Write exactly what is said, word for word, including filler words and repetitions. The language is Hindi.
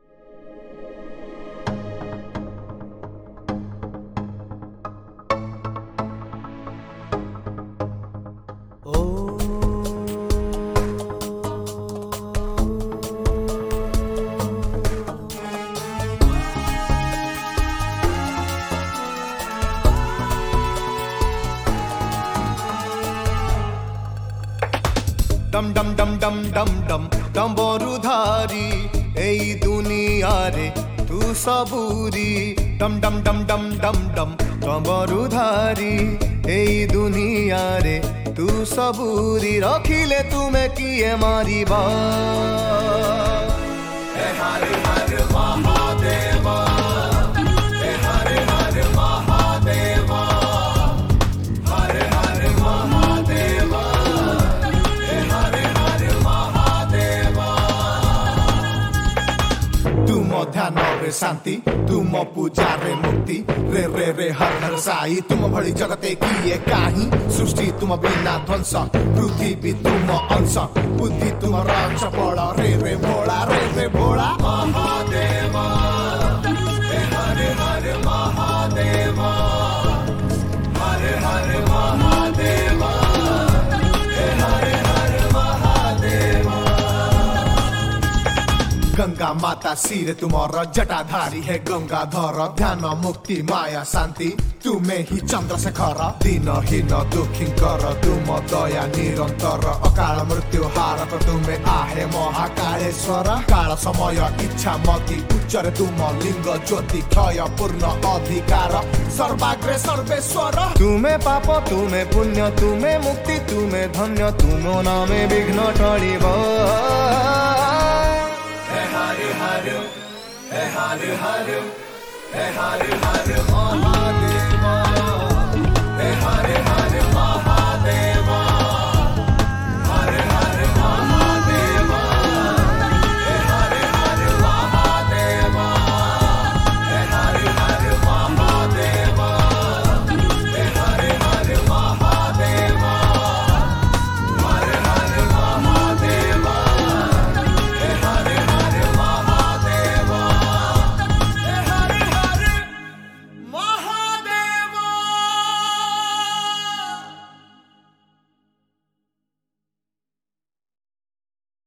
डम डम डम डम डम डम डम्बरुधारी एई दुनिया रे तू सबूरी डम डम डम डम डम डम डम्बरुधारी एई दुनिया रे तू सबूरी रखिले तुमे किए मारिबा हे हरे हरे महादेवा हे हरे हरे महादेवा हरे हरे महादेवा ध्यान रे शांति तुम पूजा रे मुक्ति रे रे रे हर हर साई तुम भली जगते किए काही सृष्टि तुम बिना ध्वंस पृथ्वी तुम अंश बुद्धि तुम रंच पड़ा रे रे भोला रे रे भोला महादेवा हे हरे हरे महादेवा हरे हरे महादेवा हे हरे हरे महादेवा गंगा माता सिर तुम्हारा जटाधारी है गंगाधर ध्यान मुक्ति माया शांति तुम्हें ही चंद्रशेखर दिन हीन दुखी कर तुम दया निरंतर अकाल मृत्यु हारक तुम्हें आहे महाकालेश्वर काल समय इच्छा मति उच्चर तुम लिंग ज्योति क्षय पूर्ण अधिकार सर्वाग्रे सर्वेश्वर तुम्हें पाप तुम्हें पुण्य तुम्हें मुक्ति तुम्हें धन्य तुम नामे विघ्न टळिब Hey, Hare Hare, Hey, Hare Hare, Hey, Hare Hare,